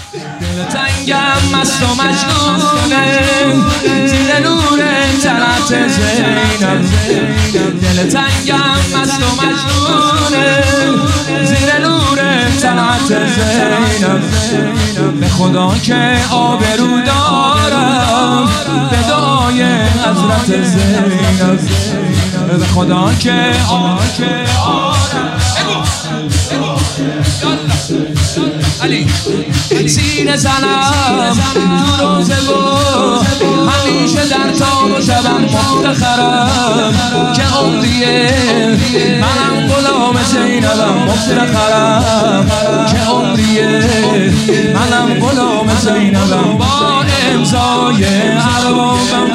دل تنگم مست و مجنونه زیر نور طلعت زینب. دل تنگم مست و مجنونه زیر نور طلعت زینب. به خدا که آبرو دارم به دعای حضرت زینب. به خدا که علی سینه زنم تو روزه و همیشه در تاب و شبم مفتخرم که عمریه منم غلام زینبم. مفتخرم که عمریه منم غلام زینبم. با امضای اربابم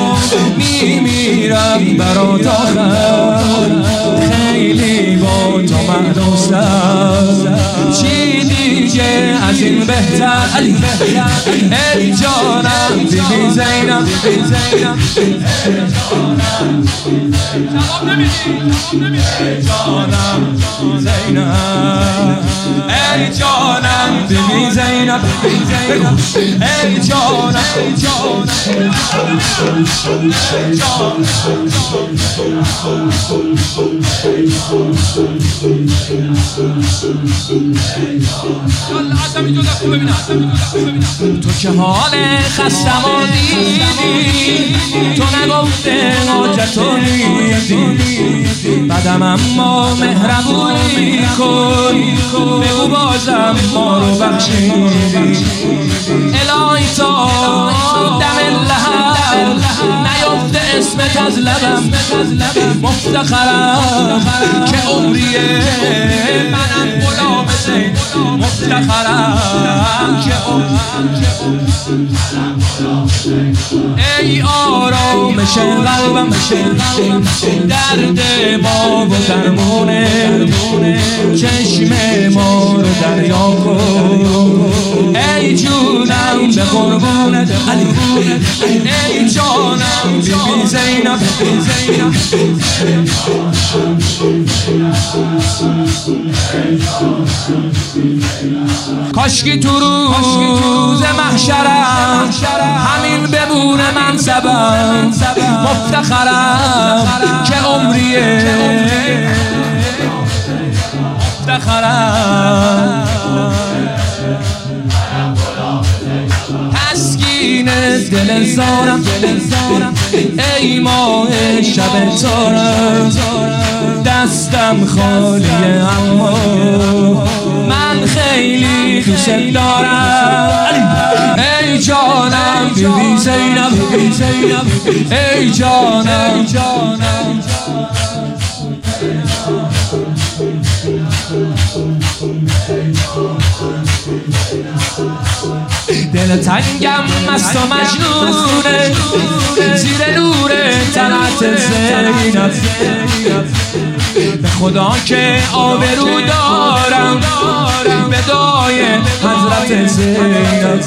میمیرم برات آخر. خیلی با تو مهنوزم چی دیگه از این بهتر. ای جانم بیبی زینب. ای جانم زینب. ای جانم بیبی زینب. ای جانم تو که حال خستم و دیدی تو نگفته حاجتو دیدی بعدم اما مهربونی کن بگو بازم ما رو بخشیدی. الهی تا دم لحب نیفته اسمت از لبم. مفتخرم که عمریه منم غلام زینب. مفتخرم که ای آرامش قلبم درد ما و درمونه چشم ما رو دریا کن. ای جونم به قربونت ای جانم بیبی زینب. کاشکی تو روز محشرم همین بمونه منصبم. مفتخرم که عمریه مفتخرم تسکین دل زارم. ای ماه شب تارم دستم خالیه اما من خیلی دوست دارم. ای جانم بیبی زینب. ای جانم دل تنگم مست و مجنونه زیر نور طلعت زینب. به خدا که آبرو دارم به دعای حضرت زینب.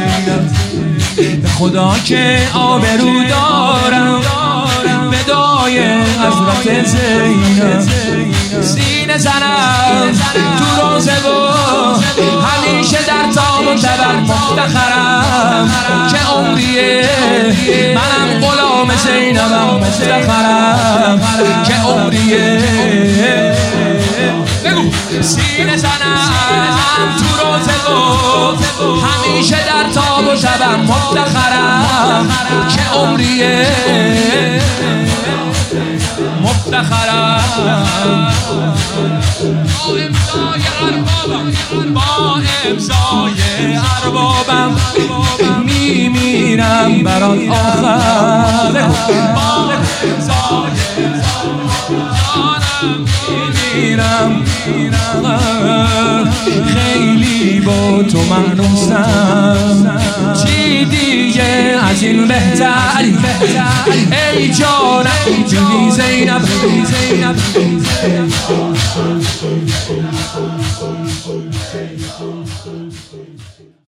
به خدا که آبرو دارم به دعای حضرت زینب. سینه زنم تو روزه و همیشه در تاب و تبم. مفتخرم که عمریه منم غلام زینبم. مفتخرم که عمریه سینه زنم تو روزه و همیشه در تاب و تبم. مفتخرم که عمریه مفتخرم با امضای اربابم میمیرم برات آخر. با امضای جانم میمیرم خیلی با تو مهنوزم چی دیگه از این بهتر. ای جانم بیبی زینب.